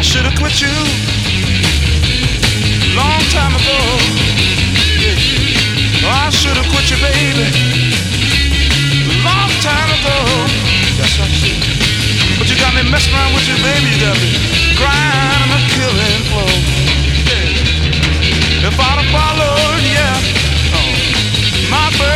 should have quit you long time ago. Yeah. Oh, I should have quit you, baby.